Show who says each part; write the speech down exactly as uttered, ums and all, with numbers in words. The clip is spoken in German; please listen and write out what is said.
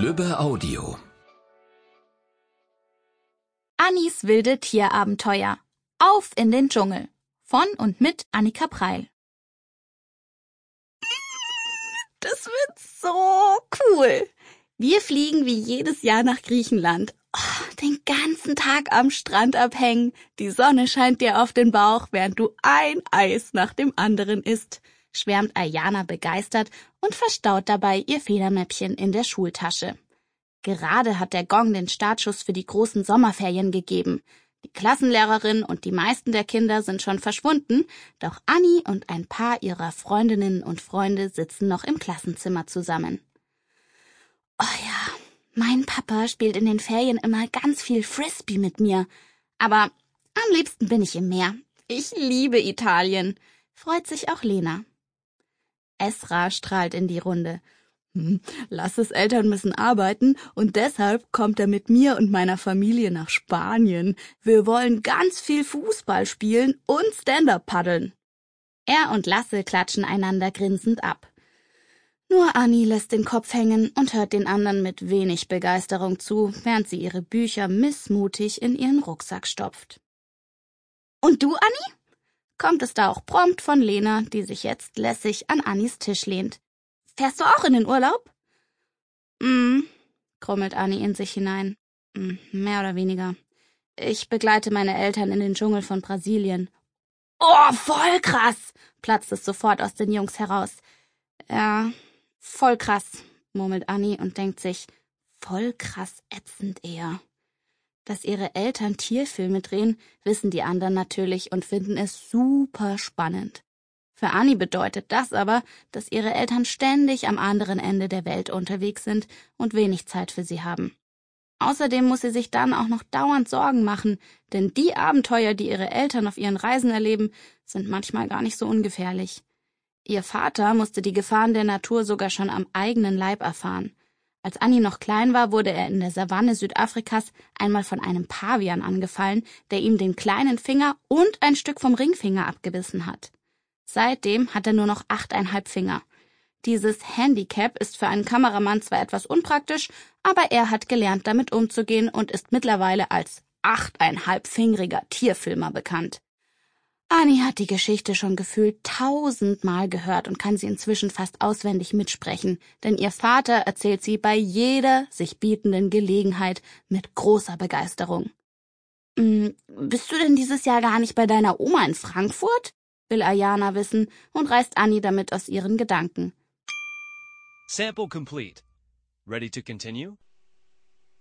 Speaker 1: Lübbe Audio.
Speaker 2: Annis wilde Tierabenteuer. Auf in den Dschungel. Von und mit Annika Preil. Das wird so cool. Wir fliegen wie jedes Jahr nach Griechenland. Oh, den ganzen Tag am Strand abhängen. Die Sonne scheint dir auf den Bauch, während du ein Eis nach dem anderen isst, schwärmt Ayana begeistert und verstaut dabei ihr Federmäppchen in der Schultasche. Gerade hat der Gong den Startschuss für die großen Sommerferien gegeben. Die Klassenlehrerin und die meisten der Kinder sind schon verschwunden, doch Anni und ein paar ihrer Freundinnen und Freunde sitzen noch im Klassenzimmer zusammen. Oh ja, mein Papa spielt in den Ferien immer ganz viel Frisbee mit mir. Aber am liebsten bin ich im Meer. Ich liebe Italien, freut sich auch Lena. Esra strahlt in die Runde. Hm, Lasses Eltern müssen arbeiten und deshalb kommt er mit mir und meiner Familie nach Spanien. Wir wollen ganz viel Fußball spielen und Stand-up paddeln. Er und Lasse klatschen einander grinsend ab. Nur Anni lässt den Kopf hängen und hört den anderen mit wenig Begeisterung zu, während sie ihre Bücher missmutig in ihren Rucksack stopft. Und du, Anni? Kommt es da auch prompt von Lena, die sich jetzt lässig an Annis Tisch lehnt. Fährst du auch in den Urlaub? Mm, grummelt Anni in sich hinein. Mm, mehr oder weniger. Ich begleite meine Eltern in den Dschungel von Brasilien. Oh, voll krass, platzt es sofort aus den Jungs heraus. Ja, voll krass, murmelt Anni und denkt sich, voll krass ätzend eher. Dass ihre Eltern Tierfilme drehen, wissen die anderen natürlich und finden es super spannend. Für Anni bedeutet das aber, dass ihre Eltern ständig am anderen Ende der Welt unterwegs sind und wenig Zeit für sie haben. Außerdem muss sie sich dann auch noch dauernd Sorgen machen, denn die Abenteuer, die ihre Eltern auf ihren Reisen erleben, sind manchmal gar nicht so ungefährlich. Ihr Vater musste die Gefahren der Natur sogar schon am eigenen Leib erfahren. Als Anni noch klein war, wurde er in der Savanne Südafrikas einmal von einem Pavian angefallen, der ihm den kleinen Finger und ein Stück vom Ringfinger abgebissen hat. Seitdem hat er nur noch achteinhalb Finger. Dieses Handicap ist für einen Kameramann zwar etwas unpraktisch, aber er hat gelernt, damit umzugehen und ist mittlerweile als achteinhalbfingeriger Tierfilmer bekannt. Anni hat die Geschichte schon gefühlt tausendmal gehört und kann sie inzwischen fast auswendig mitsprechen, denn ihr Vater erzählt sie bei jeder sich bietenden Gelegenheit mit großer Begeisterung. Hm, bist du denn dieses Jahr gar nicht bei deiner Oma in Frankfurt? Will Ayana wissen und reißt Anni damit aus ihren Gedanken.
Speaker 3: Sample complete. Ready to continue?